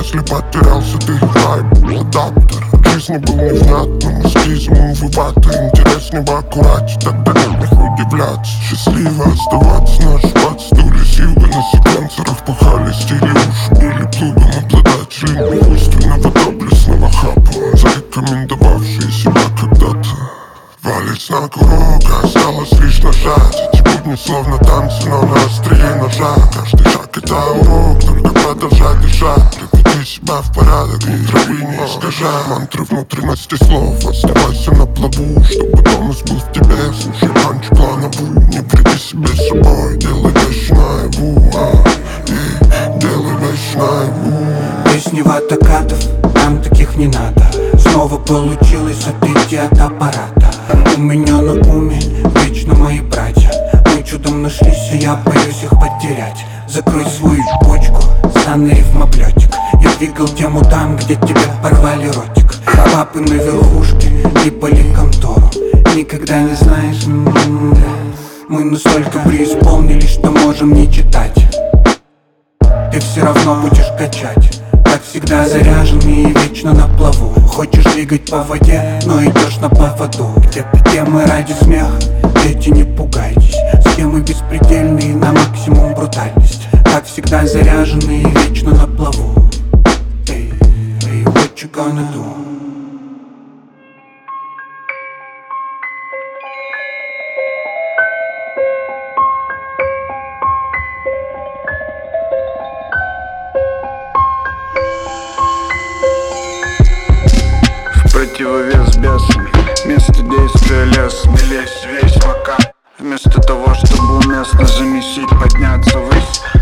если потерялся ты, вайб, адаптер. Жизнь был невнятным эскизмом вывата. Интереснее бы аккуратнее, тогда нет удивляться. Счастливо оставаться, наш бац, дури силы на секвенсорах пахали стили уши, были плугом обладателями буйственного доблестного хапа, зарекомендовавшие себя когда-то. Палец на курок, осталось лишь нажать. Эти будни словно танцы, но на острие ножа. Каждый шаг это урок, только продолжай дышать. Приведи себя в порядок, ни травы не искажай. Мантры внутренности слов, оставайся на плаву, чтобы тонус был в тебе. Слушай панч-план наяву, не вреди себе собой. Делай вещи наяву, делай вещи наяву. Песни ватакатов, нам таких не надо. Снова получилось отойти от аппарата. У меня на уме вечно мои братья. Мы чудом нашлись, и я боюсь их потерять. Закрой свою почку, станный рифмоблетик. Я двигал тему там, где тебе порвали ротик. Папы на верхушке, липали контору. Никогда не знаешь, мы настолько преисполнились, что можем не читать. Ты все равно будешь качать, как всегда заряженный и вечно на плаву. Хочешь двигать по воде, но идешь на поводу. Где-то темы ради смеха, дети, не пугайтесь. Схемы беспредельные, на максимум брутальность. Как всегда заряженный и вечно на плаву. Hey, what you gonna do? Противовес бесам, место действия лес. Не лезь весь пока, вместо того, чтобы уместно замесить, подняться ввысь.